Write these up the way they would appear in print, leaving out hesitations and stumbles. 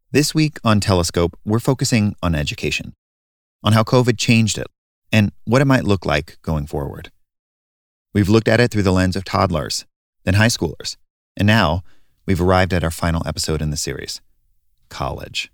This week on Telescope, we're focusing on education, on how COVID changed it, and what it might look like going forward. We've looked at it through the lens of toddlers, then high schoolers, and now we've arrived at our final episode in the series, college.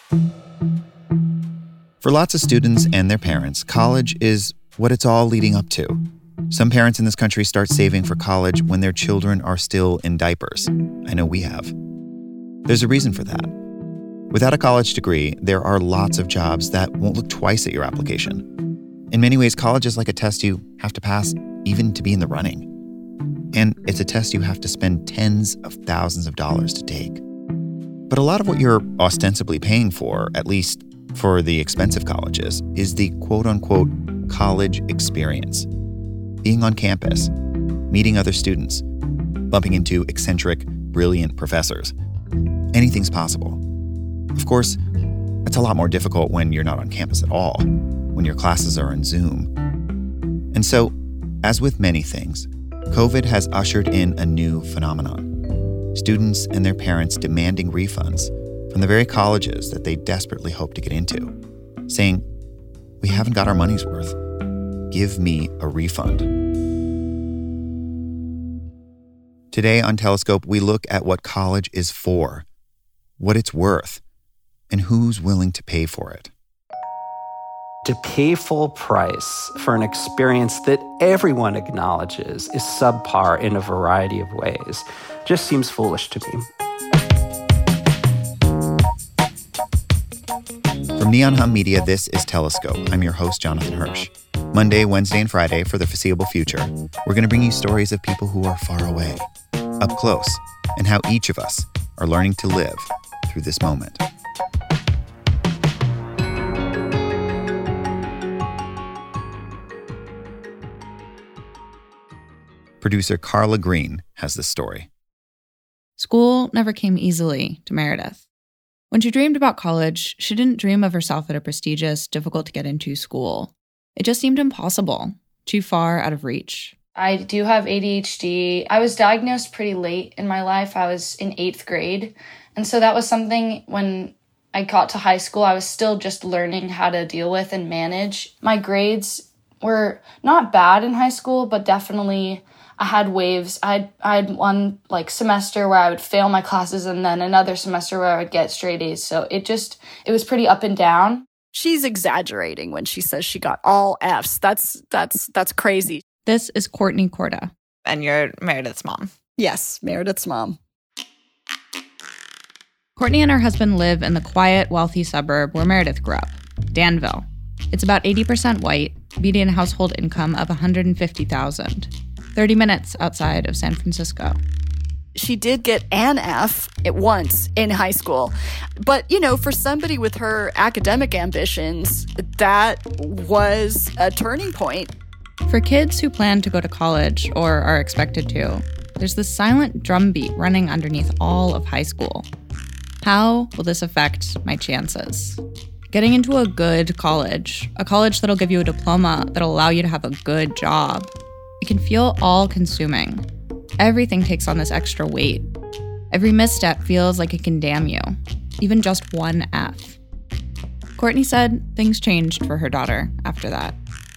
For lots of students and their parents, college is what it's all leading up to. Some parents in this country start saving for college when their children are still in diapers. I know we have. There's a reason for that. Without a college degree, there are lots of jobs that won't look twice at your application. In many ways, college is like a test you have to pass even to be in the running. And it's a test you have to spend tens of thousands of dollars to take. But a lot of what you're ostensibly paying for, at least for the expensive colleges, is the quote-unquote college experience. Being on campus, meeting other students, bumping into eccentric, brilliant professors. Anything's possible. Of course, it's a lot more difficult when you're not on campus at all, when your classes are on Zoom. And so, as with many things, COVID has ushered in a new phenomenon. Students and their parents demanding refunds from the very colleges that they desperately hope to get into, saying, "We haven't got our money's worth. Give me a refund." Today on Telescope, we look at what college is for, what it's worth, and who's willing to pay for it. To pay full price for an experience that everyone acknowledges is subpar in a variety of ways just seems foolish to me. From Neon Hum Media, this is Telescope. I'm your host, Jonathan Hirsch. Monday, Wednesday, and Friday for the foreseeable future, we're going to bring you stories of people who are far away, up close, and how each of us are learning to live through this moment. Producer Carla Green has this story. School never came easily to Meredith. When she dreamed about college, she didn't dream of herself at a prestigious, difficult-to-get-into school. It just seemed impossible, too far out of reach. I do have ADHD. I was diagnosed pretty late in my life. I was in 8th grade. And so that was something when I got to high school, I was still just learning how to deal with and manage. My grades were not bad in high school, but definitely I had waves. I had one semester where I would fail my classes and then another semester where I would get straight A's. So it was pretty up and down. She's exaggerating when she says she got all F's. That's crazy. This is Courtney Korda. And you're Meredith's mom. Yes, Meredith's mom. Courtney and her husband live in the quiet, wealthy suburb where Meredith grew up, Danville. It's about 80% white, median household income of $150,000, 30 minutes outside of San Francisco. She did get an F at once in high school. But, for somebody with her academic ambitions, that was a turning point. For kids who plan to go to college or are expected to, there's this silent drumbeat running underneath all of high school. How will this affect my chances? Getting into a good college, a college that'll give you a diploma that'll allow you to have a good job, it can feel all-consuming. Everything takes on this extra weight. Every misstep feels like it can damn you, even just one F. Courtney said things changed for her daughter after that.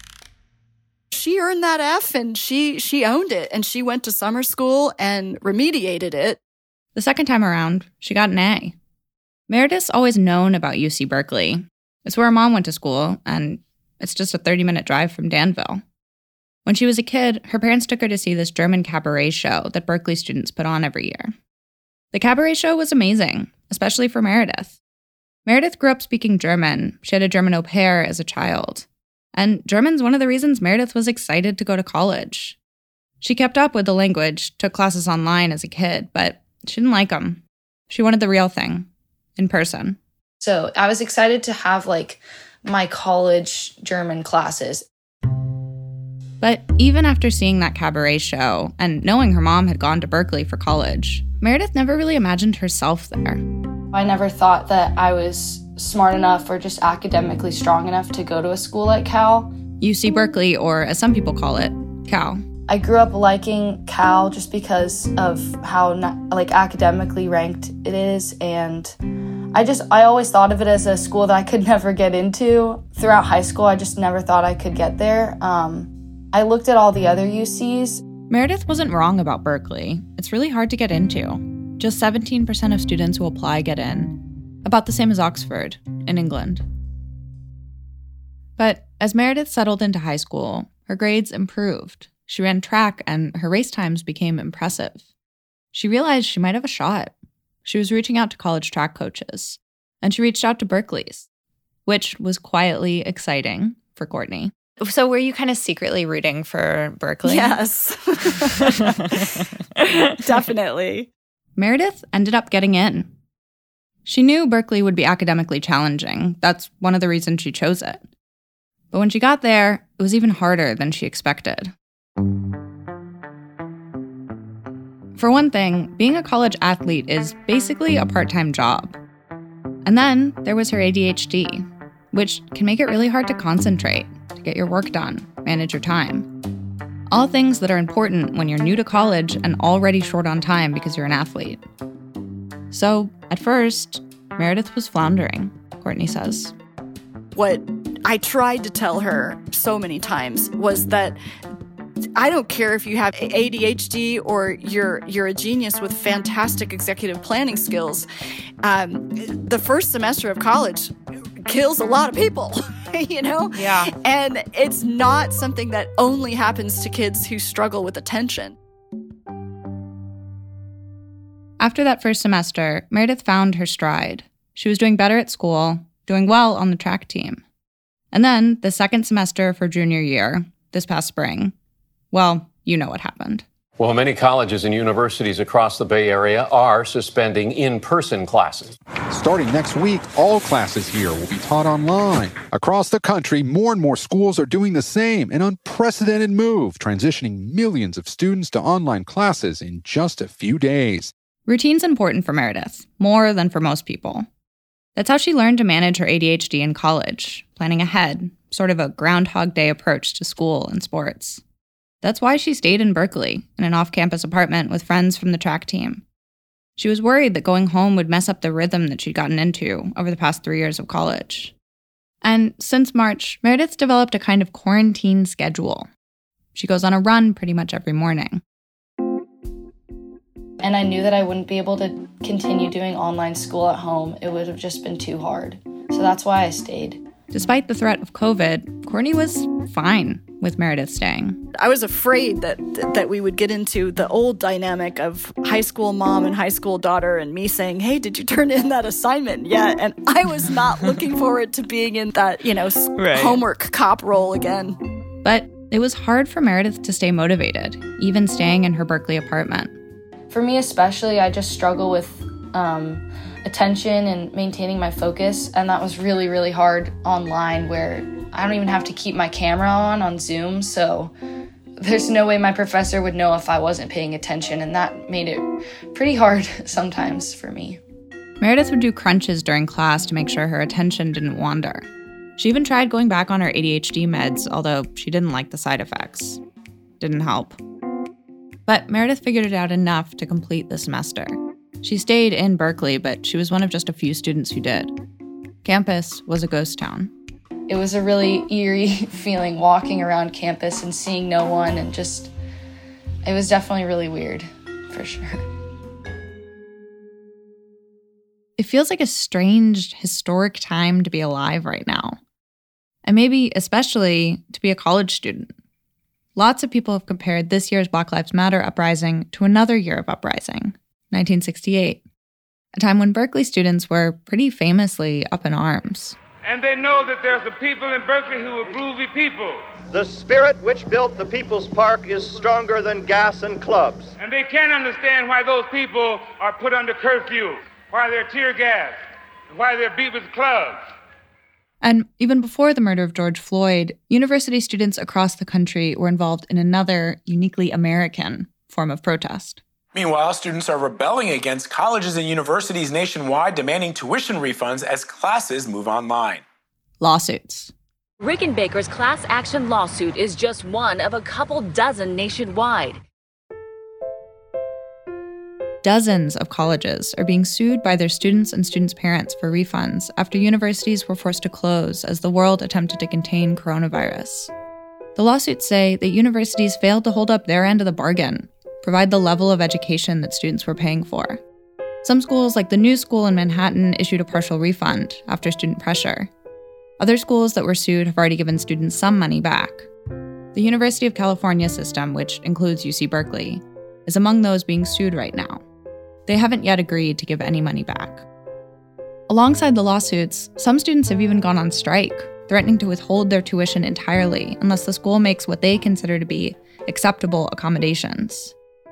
She earned that F and she owned it, and she went to summer school and remediated it. The second time around, she got an A. Meredith's always known about UC Berkeley. It's where her mom went to school, and it's just a 30-minute drive from Danville. When she was a kid, her parents took her to see this German cabaret show that Berkeley students put on every year. The cabaret show was amazing, especially for Meredith. Meredith grew up speaking German. She had a German au pair as a child. And German's one of the reasons Meredith was excited to go to college. She kept up with the language, took classes online as a kid, but she didn't like them. She wanted the real thing, in person. So I was excited to have my college German classes. But even after seeing that cabaret show and knowing her mom had gone to Berkeley for college, Meredith never really imagined herself there. I never thought that I was smart enough or just academically strong enough to go to a school like Cal. UC Berkeley, or as some people call it, Cal. I grew up liking Cal just because of how academically ranked it is, and I always thought of it as a school that I could never get into. Throughout high school, I just never thought I could get there. I looked at all the other UCs. Meredith wasn't wrong about Berkeley. It's really hard to get into. Just 17% of students who apply get in, about the same as Oxford in England. But as Meredith settled into high school, her grades improved. She ran track and her race times became impressive. She realized she might have a shot. She was reaching out to college track coaches, and she reached out to Berkeley's, which was quietly exciting for Courtney. So were you kind of secretly rooting for Berkeley? Yes. Definitely. Meredith ended up getting in. She knew Berkeley would be academically challenging. That's one of the reasons she chose it. But when she got there, it was even harder than she expected. For one thing, being a college athlete is basically a part-time job. And then there was her ADHD, which can make it really hard to concentrate, to get your work done, manage your time. All things that are important when you're new to college and already short on time because you're an athlete. So, at first, Meredith was floundering, Courtney says. What I tried to tell her so many times was that I don't care if you have ADHD or you're a genius with fantastic executive planning skills. The first semester of college kills a lot of people, you know? Yeah. And it's not something that only happens to kids who struggle with attention. After that first semester, Meredith found her stride. She was doing better at school, doing well on the track team. And then, the second semester of her junior year, this past spring, well, you know what happened. Well, many colleges and universities across the Bay Area are suspending in-person classes. Starting next week, all classes here will be taught online. Across the country, more and more schools are doing the same, an unprecedented move, transitioning millions of students to online classes in just a few days. Routine's important for Meredith, more than for most people. That's how she learned to manage her ADHD in college, planning ahead, sort of a Groundhog Day approach to school and sports. That's why she stayed in Berkeley, in an off-campus apartment with friends from the track team. She was worried that going home would mess up the rhythm that she'd gotten into over the past 3 years of college. And since March, Meredith's developed a kind of quarantine schedule. She goes on a run pretty much every morning. And I knew that I wouldn't be able to continue doing online school at home. It would have just been too hard. So that's why I stayed. Despite the threat of COVID, Courtney was fine with Meredith staying. I was afraid that we would get into the old dynamic of high school mom and high school daughter and me saying, hey, did you turn in that assignment yet? And I was not looking forward to being in that, homework cop role again. But it was hard for Meredith to stay motivated, even staying in her Berkeley apartment. For me especially, I just struggle with attention and maintaining my focus, and that was really, really hard online where I don't even have to keep my camera on Zoom, so there's no way my professor would know if I wasn't paying attention, and that made it pretty hard sometimes for me. Meredith would do crunches during class to make sure her attention didn't wander. She even tried going back on her ADHD meds, although she didn't like the side effects. Didn't help. But Meredith figured it out enough to complete the semester. She stayed in Berkeley, but she was one of just a few students who did. Campus was a ghost town. It was a really eerie feeling walking around campus and seeing no one, and it was definitely really weird, for sure. It feels like a strange, historic time to be alive right now. And maybe especially to be a college student. Lots of people have compared this year's Black Lives Matter uprising to another year of uprising, 1968, a time when Berkeley students were pretty famously up in arms. And they know that there's a people in Berkeley who are groovy people. The spirit which built the People's Park is stronger than gas and clubs. And they can't understand why those people are put under curfew, why they're tear gassed, why they're beat with clubs. And even before the murder of George Floyd, university students across the country were involved in another uniquely American form of protest. Meanwhile, students are rebelling against colleges and universities nationwide demanding tuition refunds as classes move online. Lawsuits. Rickenbacker's class action lawsuit is just one of a couple dozen nationwide. Dozens of colleges are being sued by their students and students' parents for refunds after universities were forced to close as the world attempted to contain coronavirus. The lawsuits say that universities failed to hold up their end of the bargain, provide the level of education that students were paying for. Some schools, like the New School in Manhattan, issued a partial refund after student pressure. Other schools that were sued have already given students some money back. The University of California system, which includes UC Berkeley, is among those being sued right now. They haven't yet agreed to give any money back. Alongside the lawsuits, some students have even gone on strike, threatening to withhold their tuition entirely unless the school makes what they consider to be acceptable accommodations.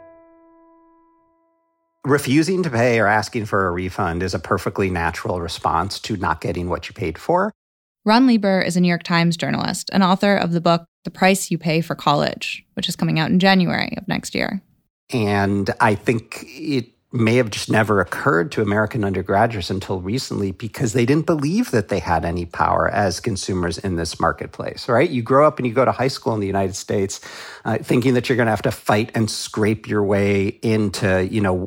Refusing to pay or asking for a refund is a perfectly natural response to not getting what you paid for. Ron Lieber is a New York Times journalist and author of the book The Price You Pay for College, which is coming out in January of next year. And I think it may have just never occurred to American undergraduates until recently because they didn't believe that they had any power as consumers in this marketplace, right? You grow up and you go to high school in the United States thinking that you're going to have to fight and scrape your way into,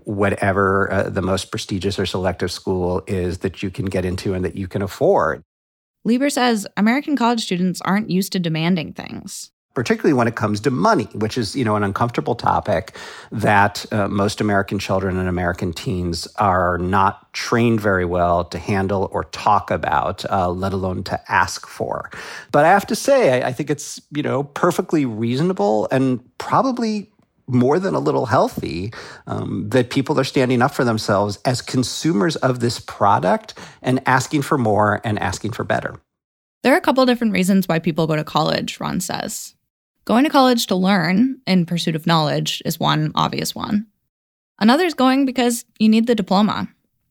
whatever the most prestigious or selective school is that you can get into and that you can afford. Lieber says American college students aren't used to demanding things. Particularly when it comes to money, which is, an uncomfortable topic that most American children and American teens are not trained very well to handle or talk about, let alone to ask for. But I have to say, I think it's, perfectly reasonable and probably more than a little healthy that people are standing up for themselves as consumers of this product and asking for more and asking for better. There are a couple different reasons why people go to college, Ron says. Going to college to learn in pursuit of knowledge is one obvious one. Another is going because you need the diploma.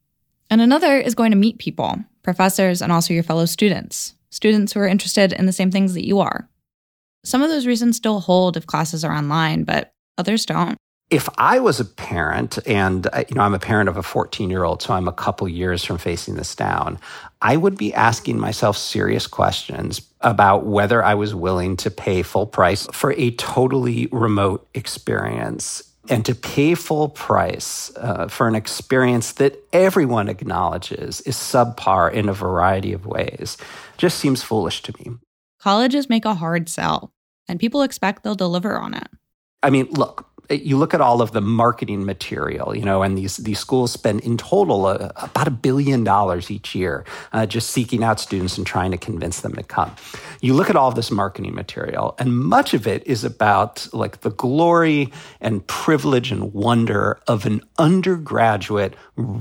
And another is going to meet people, professors, and also your fellow students who are interested in the same things that you are. Some of those reasons still hold if classes are online, but others don't. If I was a parent, and I'm a parent of a 14-year-old, so I'm a couple years from facing this down, I would be asking myself serious questions about whether I was willing to pay full price for a totally remote experience and to pay full price for an experience that everyone acknowledges is subpar in a variety of ways just seems foolish to me. Colleges make a hard sell, and people expect they'll deliver on it. I mean, look. You look at all of the marketing material, and these schools spend in total about $1 billion each year just seeking out students and trying to convince them to come. You look at all of this marketing material, and much of it is about like the glory and privilege and wonder of an undergraduate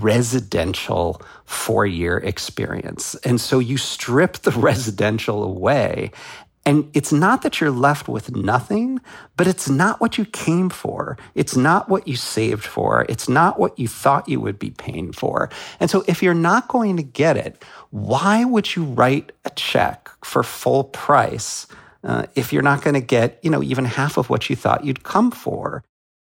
residential 4-year experience. And so you strip the residential away. And it's not that you're left with nothing, but it's not what you came for. It's not what you saved for. It's not what you thought you would be paying for. And so if you're not going to get it, why would you write a check for full price if you're not going to get, even half of what you thought you'd come for?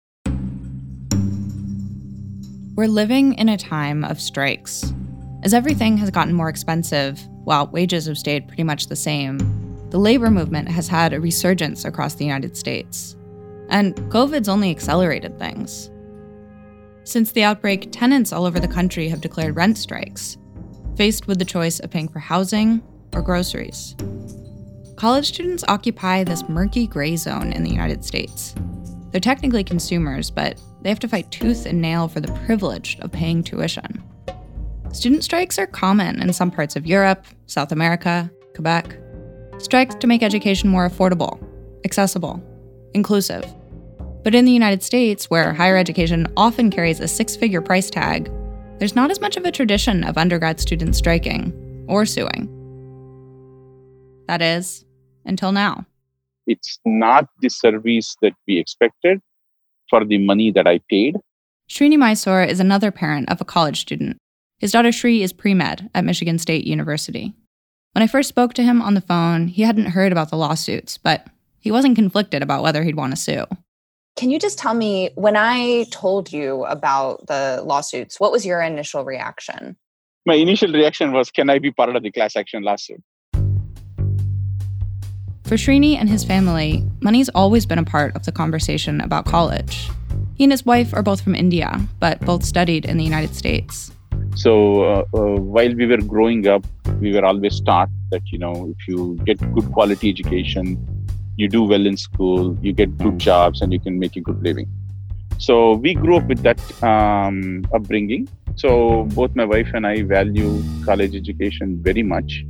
We're living in a time of strikes. As everything has gotten more expensive, while wages have stayed pretty much the same, the labor movement has had a resurgence across the United States. And COVID's only accelerated things. Since the outbreak, tenants all over the country have declared rent strikes, faced with the choice of paying for housing or groceries. College students occupy this murky gray zone in the United States. They're technically consumers, but they have to fight tooth and nail for the privilege of paying tuition. Student strikes are common in some parts of Europe, South America, Quebec. Strikes to make education more affordable, accessible, inclusive. But in the United States, where higher education often carries a 6-figure price tag, there's not as much of a tradition of undergrad students striking or suing. That is, until now. It's not the service that we expected for the money that I paid. Srini Mysore is another parent of a college student. His daughter Shri is pre-med at Michigan State University. When I first spoke to him on the phone, he hadn't heard about the lawsuits, but he wasn't conflicted about whether he'd want to sue. Can you just tell me, when I told you about the lawsuits, what was your initial reaction? My initial reaction was, can I be part of the class action lawsuit? For Srini and his family, money's always been a part of the conversation about college. He and his wife are both from India, but both studied in the United States. So while we were growing up, we were always taught that, if you get good quality education, you do well in school, you get good jobs, and you can make a good living. So we grew up with that upbringing. So both my wife and I value college education very much.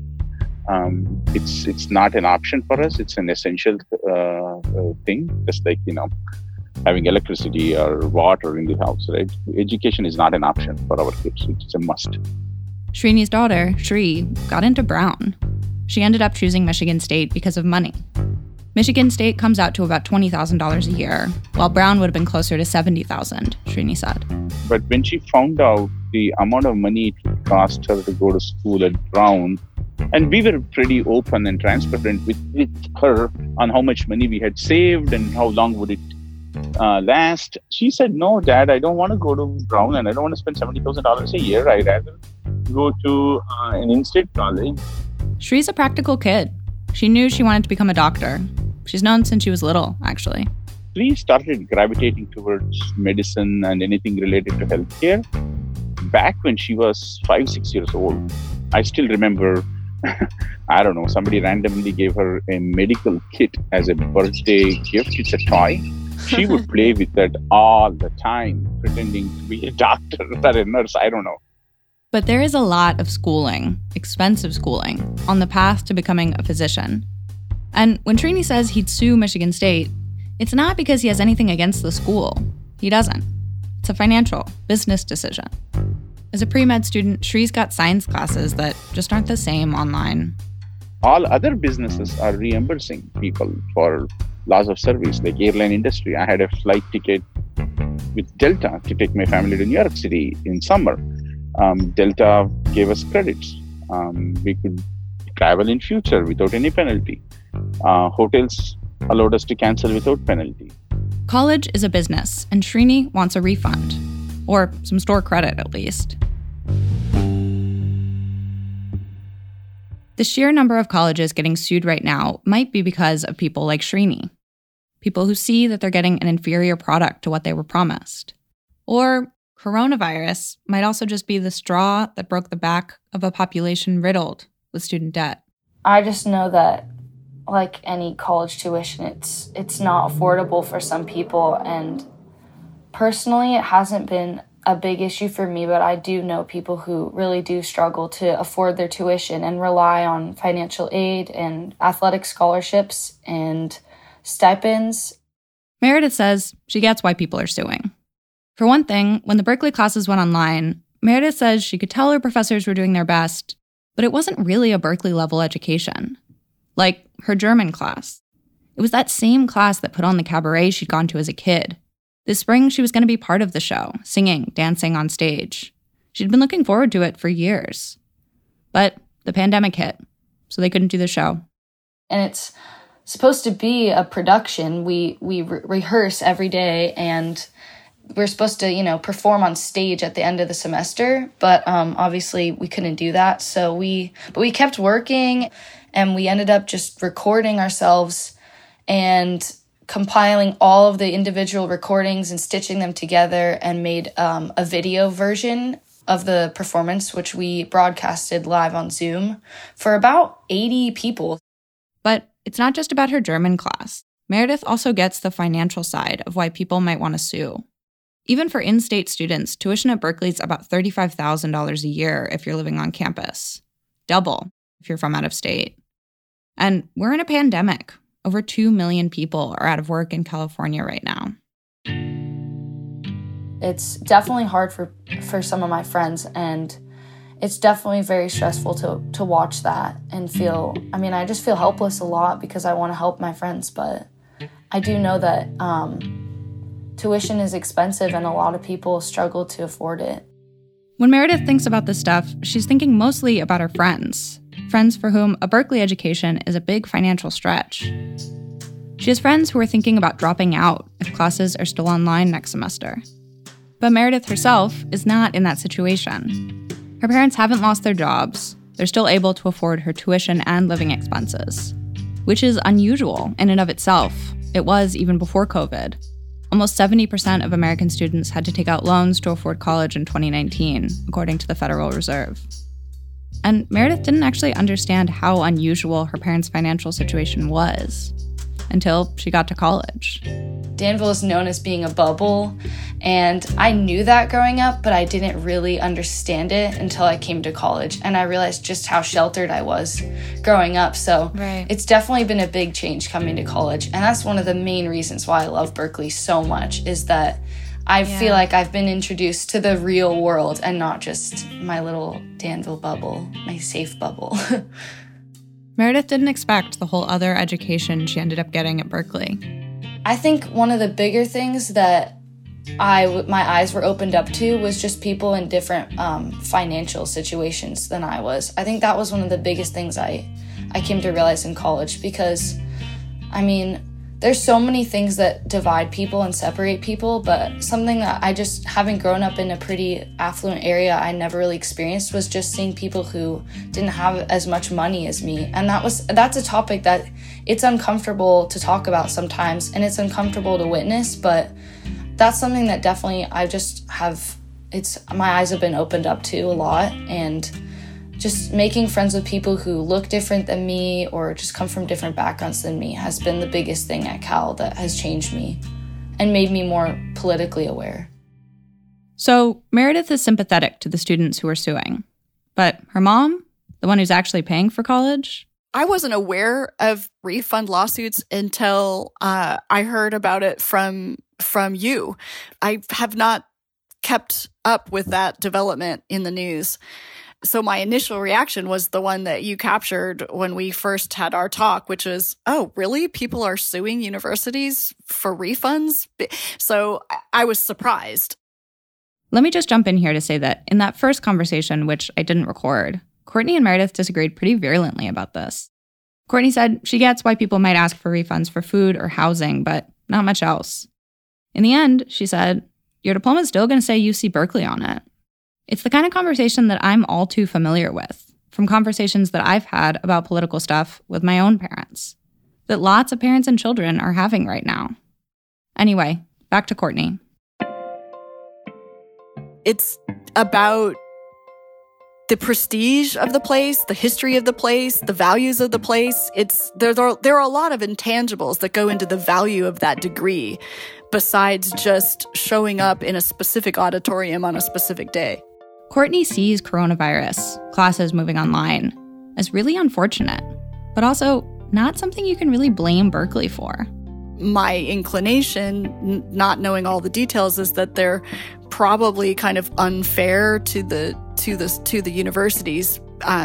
It's not an option for us. It's an essential thing, just like, having electricity or water in the house, right? Education is not an option for our kids. It's a must. Srini's daughter, Shri, got into Brown. She ended up choosing Michigan State because of money. Michigan State comes out to about $20,000 a year, while Brown would have been closer to $70,000, Srini said. But when she found out the amount of money it would cost her to go to school at Brown, and we were pretty open and transparent with her on how much money we had saved and how long would it last. She said, "No, Dad, I don't want to go to Brown and I don't want to spend $70,000 a year. I'd rather go to an in-state college." Shri's a practical kid. She knew she wanted to become a doctor. She's known since she was little, actually. Shri started gravitating towards medicine and anything related to healthcare back when she was 5-6 years old. I still remember, I don't know, somebody randomly gave her a medical kit as a birthday gift. It's a toy. She would play with that all the time, pretending to be a doctor or a nurse. I don't know. But there is a lot of schooling, expensive schooling, on the path to becoming a physician. And when Srini says he'd sue Michigan State, it's not because he has anything against the school. He doesn't. It's a financial, business decision. As a pre-med student, Shri's got science classes that just aren't the same online. All other businesses are reimbursing people for loss of service, like airline industry. I had a flight ticket with Delta to take my family to New York City in summer. Delta gave us credits. We could travel in future without any penalty. Hotels allowed us to cancel without penalty. College is a business, and Srini wants a refund. Or some store credit, at least. The sheer number of colleges getting sued right now might be because of people like Srini. People who see that they're getting an inferior product to what they were promised. Or coronavirus might also just be the straw that broke the back of a population riddled with student debt. I just know that, like any college tuition, it's not affordable for some people. And personally, it hasn't been a big issue for me, but I do know people who really do struggle to afford their tuition and rely on financial aid and athletic scholarships and stipends. Meredith says she gets why people are suing. For one thing, when the Berkeley classes went online, Meredith says she could tell her professors were doing their best, but it wasn't really a Berkeley-level education. Like her German class. It was that same class that put on the cabaret she'd gone to as a kid. This spring, she was going to be part of the show, singing, dancing on stage. She'd been looking forward to it for years. But the pandemic hit, so they couldn't do the show. And it's supposed to be a production. We rehearse every day, and we're supposed to, perform on stage at the end of the semester. But obviously, we couldn't do that. So we kept working, and we ended up just recording ourselves and compiling all of the individual recordings and stitching them together, and made a video version of the performance, which we broadcasted live on Zoom for about 80 people. But it's not just about her German class. Meredith also gets the financial side of why people might want to sue. Even for in-state students, tuition at Berkeley is about $35,000 a year if you're living on campus. Double if you're from out of state. And we're in a pandemic. Over 2 million people are out of work in California right now. It's definitely hard for some of my friends, and it's definitely very stressful to watch that and feel, I just feel helpless a lot because I want to help my friends, but I do know that tuition is expensive and a lot of people struggle to afford it. When Meredith thinks about this stuff, she's thinking mostly about her friends for whom a Berkeley education is a big financial stretch. She has friends who are thinking about dropping out if classes are still online next semester. But Meredith herself is not in that situation. Her parents haven't lost their jobs. They're still able to afford her tuition and living expenses, which is unusual in and of itself. It was even before COVID. Almost 70% of American students had to take out loans to afford college in 2019, according to the Federal Reserve. And Meredith didn't actually understand how unusual her parents' financial situation was until she got to college. Danville is known as being a bubble, and I knew that growing up, but I didn't really understand it until I came to college, and I realized just how sheltered I was growing up. So It's definitely been a big change coming to college, and that's one of the main reasons why I love Berkeley so much, is that I feel like I've been introduced to the real world and not just my little Danville bubble, my safe bubble. Meredith didn't expect the whole other education she ended up getting at Berkeley. I think one of the bigger things that my eyes were opened up to was just people in different financial situations than I was. I think that was one of the biggest things I came to realize in college, because, I mean, there's so many things that divide people and separate people, but something that I just, having grown up in a pretty affluent area, I never really experienced was just seeing people who didn't have as much money as me. And that's a topic that it's uncomfortable to talk about sometimes, and it's uncomfortable to witness, but that's something that definitely my eyes have been opened up to a lot. And just making friends with people who look different than me or just come from different backgrounds than me has been the biggest thing at Cal that has changed me and made me more politically aware. So Meredith is sympathetic to the students who are suing. But her mom, the one who's actually paying for college? I wasn't aware of refund lawsuits until I heard about it from you. I have not kept up with that development in the news. So my initial reaction was the one that you captured when we first had our talk, which was, oh, really? People are suing universities for refunds? So I was surprised. Let me just jump in here to say that in that first conversation, which I didn't record, Courtney and Meredith disagreed pretty virulently about this. Courtney said she gets why people might ask for refunds for food or housing, but not much else. In the end, she said, your diploma's still going to say UC Berkeley on it. It's the kind of conversation that I'm all too familiar with, from conversations that I've had about political stuff with my own parents, that lots of parents and children are having right now. Anyway, back to Courtney. It's about the prestige of the place, the history of the place, the values of the place. There are a lot of intangibles that go into the value of that degree, besides just showing up in a specific auditorium on a specific day. Courtney sees coronavirus, classes moving online, as really unfortunate, but also not something you can really blame Berkeley for. My inclination, not knowing all the details, is that they're probably kind of unfair to the universities.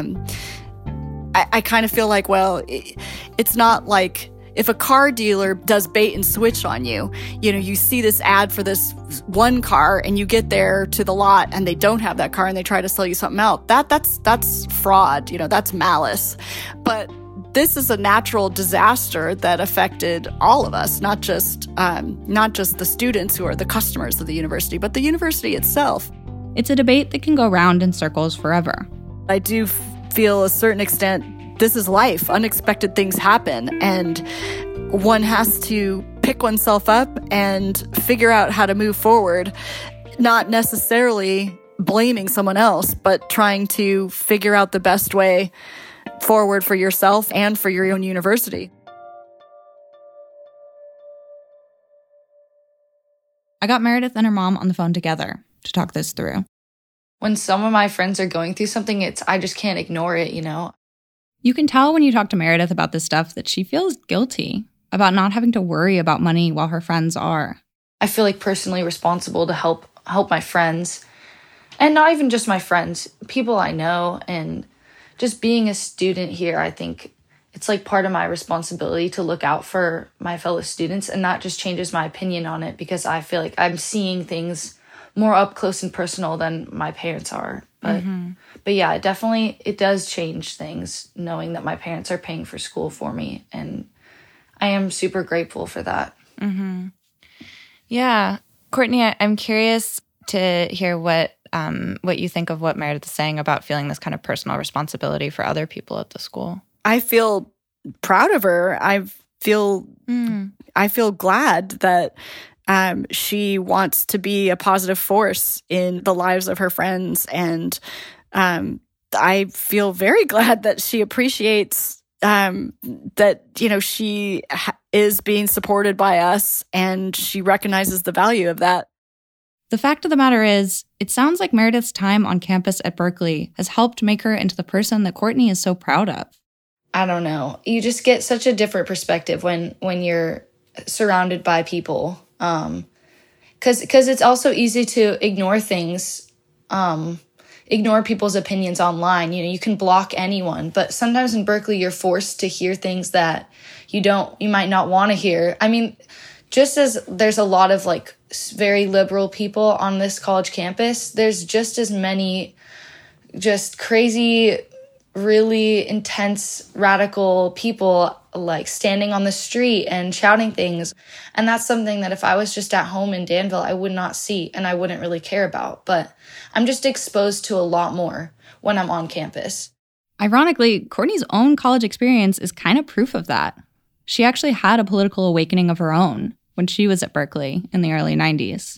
I kind of feel like, well, it's not like if a car dealer does bait and switch on you, you see this ad for this one car and you get there to the lot and they don't have that car and they try to sell you something else. That's fraud, that's malice. But this is a natural disaster that affected all of us, not just the students who are the customers of the university, but the university itself. It's a debate that can go round in circles forever. I do feel a certain extent this is life. Unexpected things happen, and one has to pick oneself up and figure out how to move forward, not necessarily blaming someone else, but trying to figure out the best way forward for yourself and for your own university. I got Meredith and her mom on the phone together to talk this through. When some of my friends are going through something, I just can't ignore it, You can tell when you talk to Meredith about this stuff that she feels guilty about not having to worry about money while her friends are. I feel like personally responsible to help my friends, and not even just my friends, people I know. And just being a student here, I think it's like part of my responsibility to look out for my fellow students, and that just changes my opinion on it because I feel like I'm seeing things more up close and personal than my parents are. But yeah, it does change things knowing that my parents are paying for school for me, and I am super grateful for that. Mm-hmm. Yeah. Courtney, I'm curious to hear what you think of what Meredith is saying about feeling this kind of personal responsibility for other people at the school. I feel proud of her. I feel glad that She wants to be a positive force in the lives of her friends. And I feel very glad that she appreciates that, she is being supported by us, and she recognizes the value of that. The fact of the matter is, it sounds like Meredith's time on campus at Berkeley has helped make her into the person that Courtney is so proud of. I don't know. You just get such a different perspective when you're surrounded by people. Because it's also easy to ignore things, ignore people's opinions online. You can block anyone, but sometimes in Berkeley, you're forced to hear things that you might not want to hear. I mean, just as there's a lot of like very liberal people on this college campus, there's just as many just crazy, really intense, radical people like standing on the street and shouting things. And that's something that if I was just at home in Danville, I would not see and I wouldn't really care about. But I'm just exposed to a lot more when I'm on campus. Ironically, Courtney's own college experience is kind of proof of that. She actually had a political awakening of her own when she was at Berkeley in the early 90s.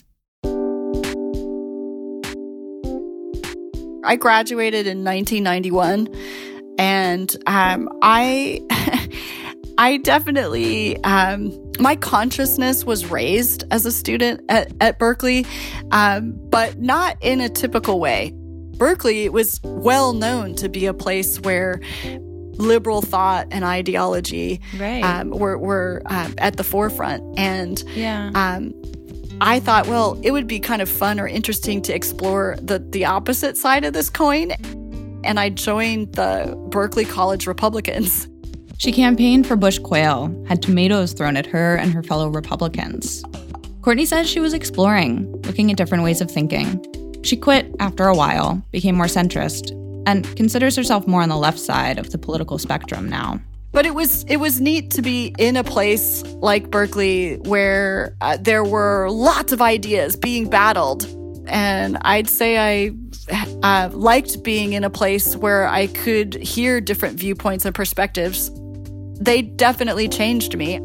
I graduated in 1991, and I definitely, my consciousness was raised as a student at Berkeley, but not in a typical way. Berkeley was well known to be a place where liberal thought and ideology were at the forefront. And I thought, well, it would be kind of fun or interesting to explore the opposite side of this coin. And I joined the Berkeley College Republicans. She campaigned for Bush Quayle, had tomatoes thrown at her and her fellow Republicans. Courtney says she was exploring, looking at different ways of thinking. She quit after a while, became more centrist, and considers herself more on the left side of the political spectrum now. But it was neat to be in a place like Berkeley where there were lots of ideas being battled. And I'd say I liked being in a place where I could hear different viewpoints and perspectives. They definitely changed me.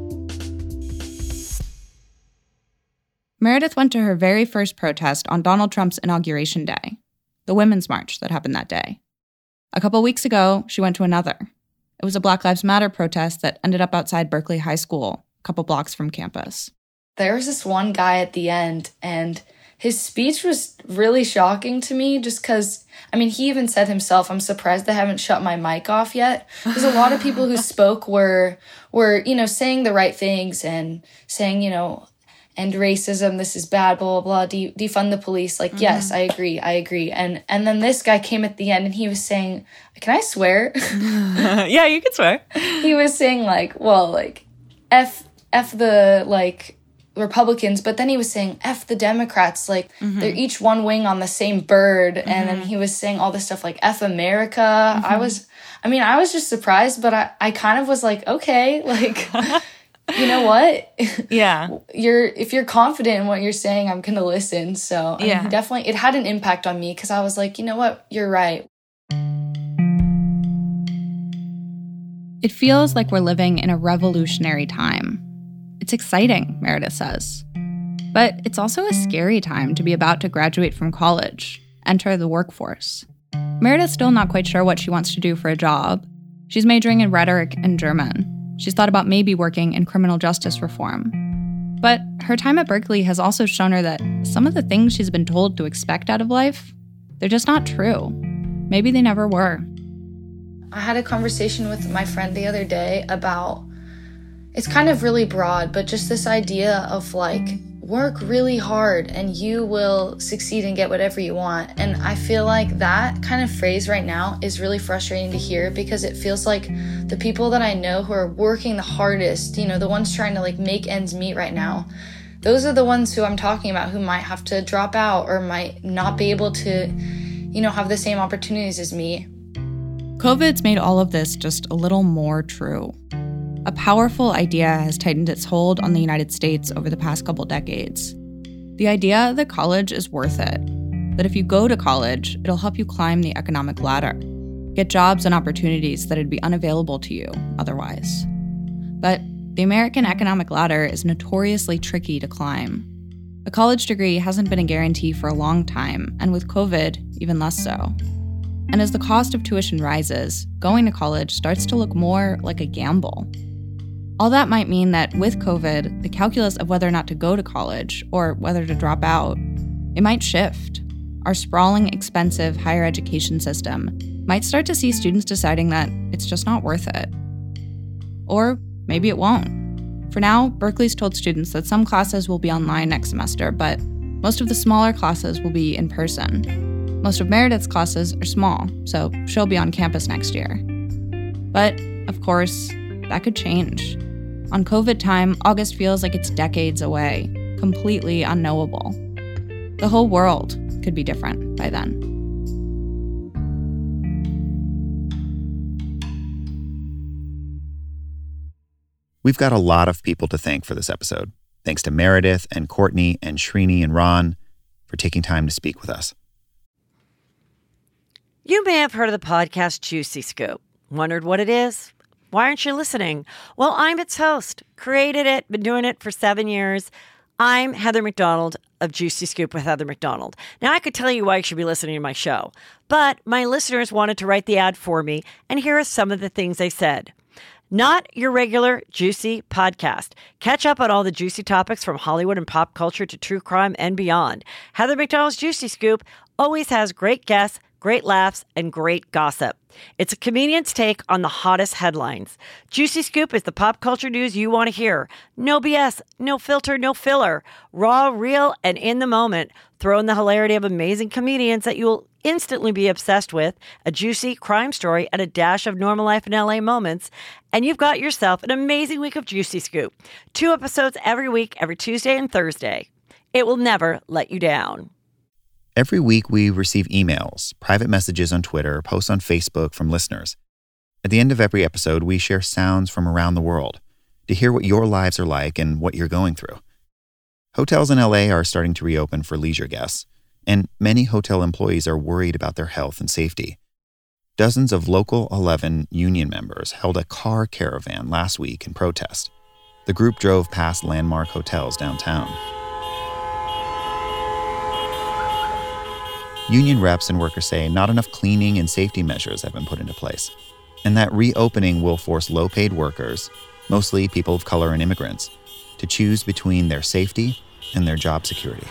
Meredith went to her very first protest on Donald Trump's Inauguration Day, the Women's March that happened that day. A couple weeks ago, she went to another. It was a Black Lives Matter protest that ended up outside Berkeley High School, a couple blocks from campus. There was this one guy at the end, and his speech was really shocking to me just because, he even said himself, I'm surprised they haven't shut my mic off yet. There's a lot of people who spoke were saying the right things and saying, end racism, this is bad, blah, blah, blah, defund the police. Like, yes, I agree. And then this guy came at the end and he was saying, can I swear? Yeah, you can swear. He was saying F the, Republicans, but then he was saying F the Democrats, they're each one wing on the same bird. And then he was saying all this stuff like F America. I was just surprised, but I kind of was like, okay, you know what? Yeah. If you're confident in what you're saying, I'm going to listen. So definitely it had an impact on me because I was like, you know what? You're right. It feels like we're living in a revolutionary time. It's exciting, Meredith says. But it's also a scary time to be about to graduate from college, enter the workforce. Meredith's still not quite sure what she wants to do for a job. She's majoring in rhetoric and German. She's thought about maybe working in criminal justice reform. But her time at Berkeley has also shown her that some of the things she's been told to expect out of life, they're just not true. Maybe they never were. I had a conversation with my friend the other day about, it's kind of really broad, but just this idea of work really hard and you will succeed and get whatever you want. And I feel like that kind of phrase right now is really frustrating to hear because it feels like the people that I know who are working the hardest, the ones trying to make ends meet right now, those are the ones who I'm talking about who might have to drop out or might not be able to, have the same opportunities as me. COVID's made all of this just a little more true. A powerful idea has tightened its hold on the United States over the past couple decades. The idea that college is worth it, that if you go to college, it'll help you climb the economic ladder, get jobs and opportunities that'd be unavailable to you otherwise. But the American economic ladder is notoriously tricky to climb. A college degree hasn't been a guarantee for a long time, and with COVID, even less so. And as the cost of tuition rises, going to college starts to look more like a gamble. All that might mean that with COVID, the calculus of whether or not to go to college, or whether to drop out, it might shift. Our sprawling, expensive higher education system might start to see students deciding that it's just not worth it. Or maybe it won't. For now, Berkeley's told students that some classes will be online next semester, but most of the smaller classes will be in person. Most of Meredith's classes are small, so she'll be on campus next year. But, of course, that could change. On COVID time, August feels like it's decades away, completely unknowable. The whole world could be different by then. We've got a lot of people to thank for this episode. Thanks to Meredith and Courtney and Srini and Ron for taking time to speak with us. You may have heard of the podcast Juicy Scoop. Wondered what it is? Why aren't you listening? Well, I'm its host. Created it, been doing it for 7 years. I'm Heather McDonald of Juicy Scoop with Heather McDonald. Now, I could tell you why you should be listening to my show, but my listeners wanted to write the ad for me, and here are some of the things they said. Not your regular Juicy podcast. Catch up on all the juicy topics from Hollywood and pop culture to true crime and beyond. Heather McDonald's Juicy Scoop always has great guests, great laughs, and great gossip. It's a comedian's take on the hottest headlines. Juicy Scoop is the pop culture news you want to hear. No BS, no filter, no filler. Raw, real, and in the moment. Throw in the hilarity of amazing comedians that you'll instantly be obsessed with, a juicy crime story, and a dash of normal life in LA moments, and you've got yourself an amazing week of Juicy Scoop. 2 episodes every week, every Tuesday and Thursday. It will never let you down. Every week, we receive emails, private messages on Twitter, posts on Facebook from listeners. At the end of every episode, we share sounds from around the world to hear what your lives are like and what you're going through. Hotels in LA are starting to reopen for leisure guests, and many hotel employees are worried about their health and safety. Dozens of Local 11 union members held a car caravan last week in protest. The group drove past landmark hotels downtown. Union reps and workers say not enough cleaning and safety measures have been put into place, and that reopening will force low-paid workers, mostly people of color and immigrants, to choose between their safety and their job security.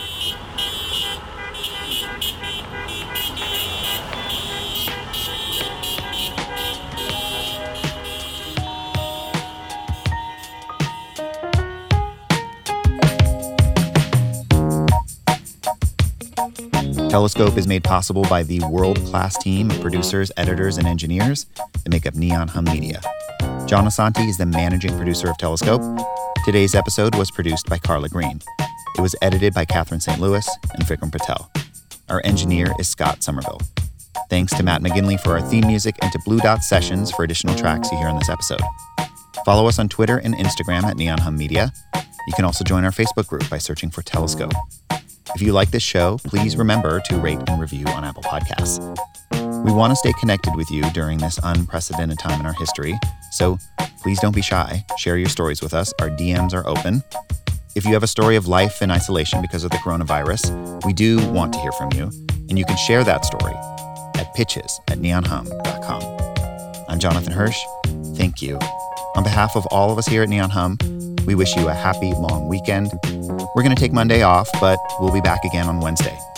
Telescope is made possible by the world-class team of producers, editors, and engineers that make up Neon Hum Media. John Asante is the managing producer of Telescope. Today's episode was produced by Carla Green. It was edited by Catherine St. Louis and Vikram Patel. Our engineer is Scott Somerville. Thanks to Matt McGinley for our theme music and to Blue Dot Sessions for additional tracks you hear on this episode. Follow us on Twitter and Instagram at Neon Hum Media. You can also join our Facebook group by searching for Telescope. If you like this show, please remember to rate and review on Apple Podcasts. We want to stay connected with you during this unprecedented time in our history, so please don't be shy. Share your stories with us. Our DMs are open. If you have a story of life in isolation because of the coronavirus, we do want to hear from you, and you can share that story at pitches@neonhum.com. I'm Jonathan Hirsch. Thank you. On behalf of all of us here at Neon Hum, we wish you a happy, long weekend. We're going to take Monday off, but we'll be back again on Wednesday.